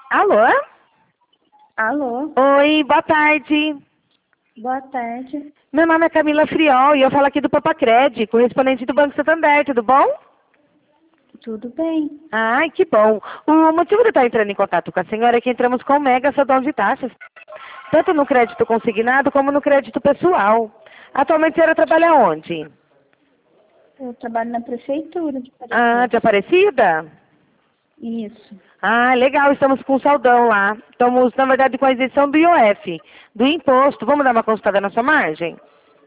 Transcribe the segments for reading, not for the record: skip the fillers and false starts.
Alô? Alô, Oi, boa tarde. boa tarde. Meu nome é Camila Friol e eu falo aqui do Papacred, correspondente do Banco Santander, tudo bom? Tudo bem? Ai, que bom. O motivo de eu estar entrando em contato com a senhora é que entramos com o mega saldão de taxas, tanto no crédito consignado como no crédito pessoal. Atualmente a senhora trabalha onde? Eu trabalho na prefeitura de Ah, de Aparecida. Aparecida? Isso. Ah, legal, estamos com saldão lá. Estamos, na verdade, com a isenção do IOF, do imposto. Vamos dar uma consultada na sua margem?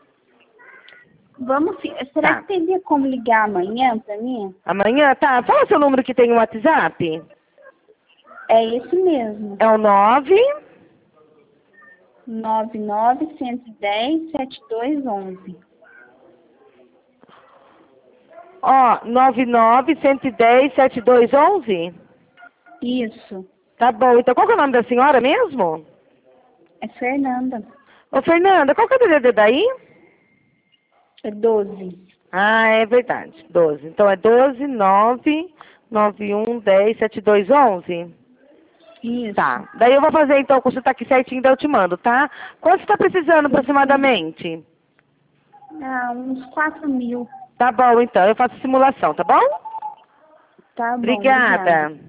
Vamos, será Tá. que teria como ligar amanhã para mim? Amanhã, tá. Fala seu número que tem no WhatsApp. É esse mesmo. É o 9. 99-110-7211. Ó, 99-110-7211. Isso. Tá bom. Então, qual que é o nome da senhora mesmo? É Fernanda. Ô, Fernanda, qual que é o DDD daí? É 12. Ah, é verdade. 12. Então, é 12, 9, 91, 10, 7211. Isso. Tá. Daí eu vou fazer, então, consultar aqui certinho, daí eu te mando, tá? Quanto você tá precisando, Tudo bem. aproximadamente? Ah, uns 4.000. Tá bom, então. Eu faço simulação, tá bom? Tá bom, obrigada. Obrigada.